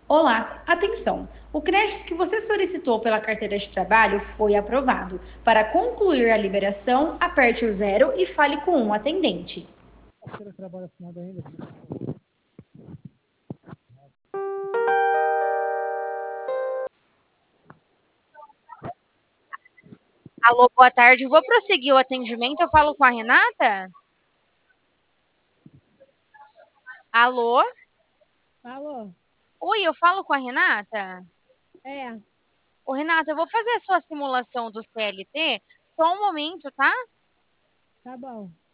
Olá, atenção! O crédito que você solicitou pela carteira de trabalho foi aprovado. Para concluir a liberação, aperte o zero e fale com um atendente. Carteira de trabalho assinada ainda. Alô, boa tarde. Vou prosseguir o atendimento. Eu falo com a Renata? Alô? Alô? Oi, eu falo com a Renata? É, Ô, Renata, eu vou fazer a sua simulação do CLT. Só um momento, tá? tá bom.